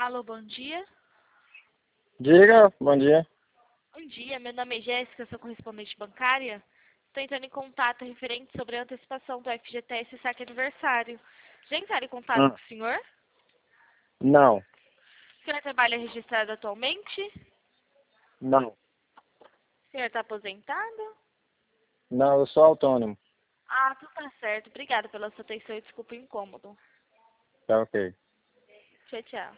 Alô, bom dia. Diga, bom dia. Bom dia, meu nome é Jéssica, sou correspondente bancária. Estou entrando em contato referente sobre a antecipação do FGTS e saque aniversário. Já entraram em contato com o senhor? Não, O senhor trabalha registrado atualmente? não, O senhor está aposentado? não, eu sou autônomo. Ah, tudo tá certo. Obrigada pela sua atenção e desculpa o incômodo. Tá ok. Tchau, tchau.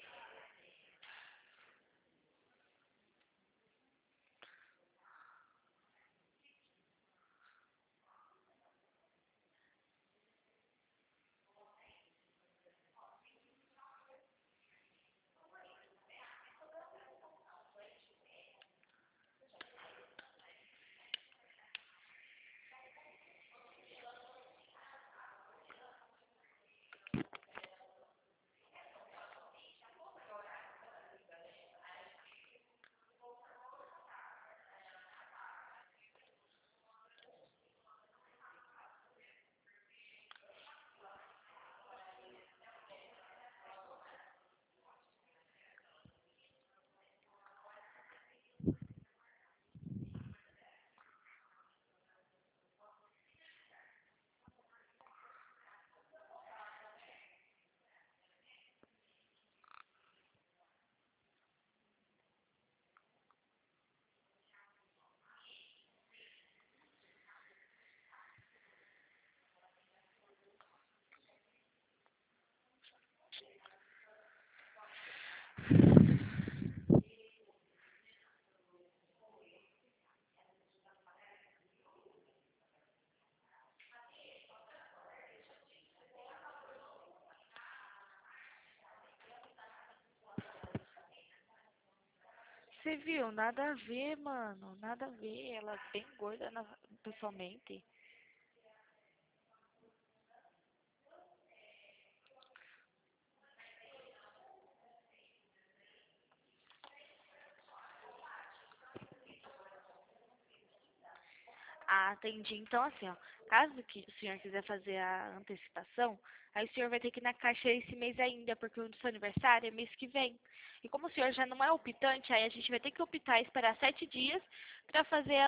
Você viu? Nada a ver, mano. Nada a ver. Ela é bem gorda pessoalmente. Ah, entendi. Então, assim, ó, caso que o senhor quiser fazer a antecipação, aí o senhor vai ter que ir na caixa esse mês ainda, porque o seu aniversário é mês que vem. E como o senhor já não é optante, aí a gente vai ter que optar e esperar 7 dias para fazer